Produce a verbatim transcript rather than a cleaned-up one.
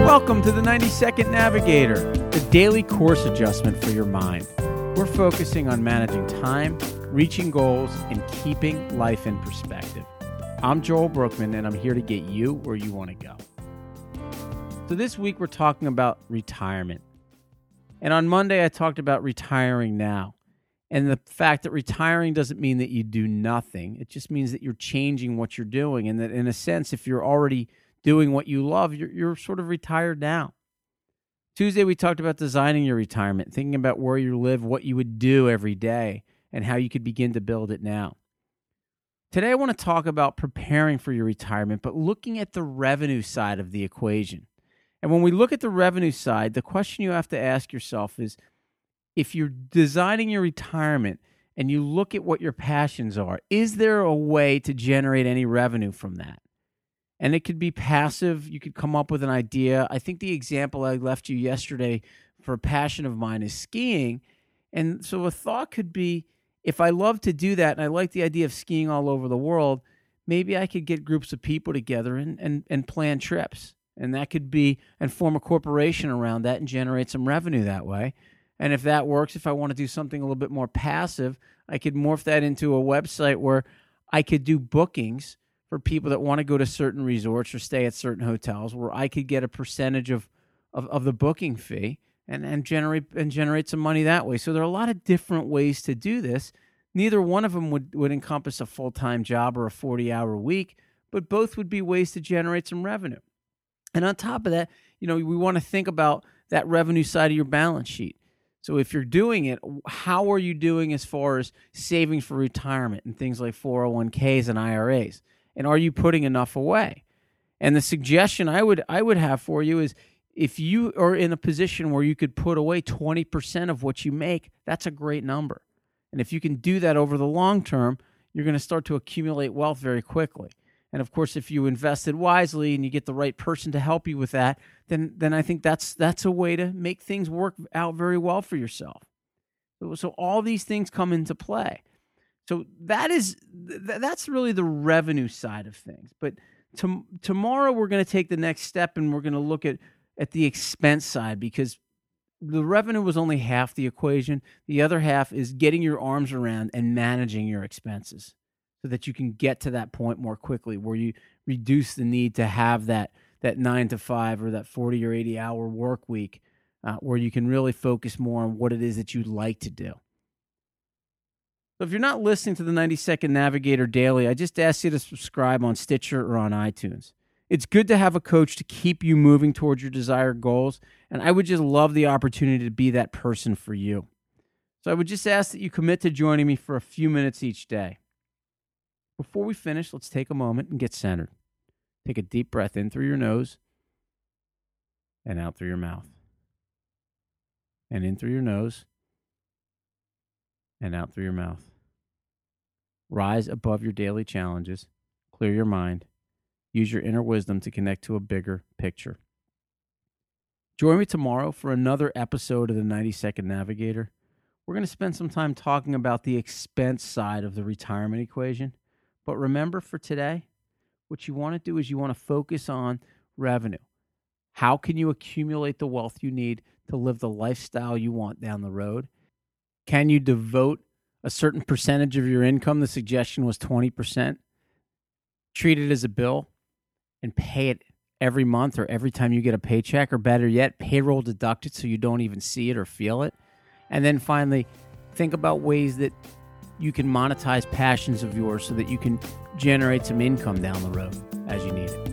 Welcome to the ninety second Navigator, the daily course adjustment for your mind. We're focusing on managing time, reaching goals, and keeping life in perspective. I'm Joel Brookman, and I'm here to get you where you want to go. So this week, we're talking about retirement. And on Monday, I talked about retiring now. And the fact that retiring doesn't mean that you do nothing. It just means that you're changing what you're doing. And that in a sense, if you're already doing what you love, you're, you're sort of retired now. Tuesday, we talked about designing your retirement, thinking about where you live, what you would do every day, and how you could begin to build it now. Today, I want to talk about preparing for your retirement, but looking at the revenue side of the equation. And when we look at the revenue side, the question you have to ask yourself is, if you're designing your retirement and you look at what your passions are, is there a way to generate any revenue from that? And it could be passive. You could come up with an idea. I think the example I left you yesterday for a passion of mine is skiing. And so a thought could be, if I love to do that and I like the idea of skiing all over the world, maybe I could get groups of people together and, and, and plan trips. And that could be, and form a corporation around that and generate some revenue that way. And if that works, if I want to do something a little bit more passive, I could morph that into a website where I could do bookings for people that want to go to certain resorts or stay at certain hotels, where I could get a percentage of, of, of the booking fee and, and generate and generate some money that way. So there are a lot of different ways to do this. Neither one of them would, would encompass a full-time job or a forty-hour week, but both would be ways to generate some revenue. And on top of that, you know, we want to think about that revenue side of your balance sheet. So if you're doing it, how are you doing as far as saving for retirement and things like four oh one k's and I R As? And are you putting enough away? And the suggestion I would I would have for you is, if you are in a position where you could put away twenty percent of what you make, that's a great number. And if you can do that over the long term, you're going to start to accumulate wealth very quickly. And of course, if you invested wisely and you get the right person to help you with that, then then I think that's that's a way to make things work out very well for yourself. So, so all these things come into play. So that is th- that's really the revenue side of things. But to, tomorrow we're going to take the next step and we're going to look at, at the expense side, because the revenue was only half the equation. The other half is getting your arms around and managing your expenses so that you can get to that point more quickly where you reduce the need to have that, that nine to five or that forty or eighty hour work week uh, where you can really focus more on what it is that you'd like to do. So if you're not listening to the ninety second Navigator Daily, I just ask you to subscribe on Stitcher or on iTunes. It's good to have a coach to keep you moving towards your desired goals, and I would just love the opportunity to be that person for you. So I would just ask that you commit to joining me for a few minutes each day. Before we finish, let's take a moment and get centered. Take a deep breath in through your nose and out through your mouth. And in through your nose and out through your mouth. Rise above your daily challenges. Clear your mind. Use your inner wisdom to connect to a bigger picture. Join me tomorrow for another episode of the ninety second Navigator. We're going to spend some time talking about the expense side of the retirement equation. But remember, for today, what you want to do is you want to focus on revenue. How can you accumulate the wealth you need to live the lifestyle you want down the road? Can you devote a certain percentage of your income? The suggestion was twenty percent. Treat it as a bill and pay it every month or every time you get a paycheck, or better yet, payroll deduct it so you don't even see it or feel it. And then finally, think about ways that you can monetize passions of yours so that you can generate some income down the road as you need it.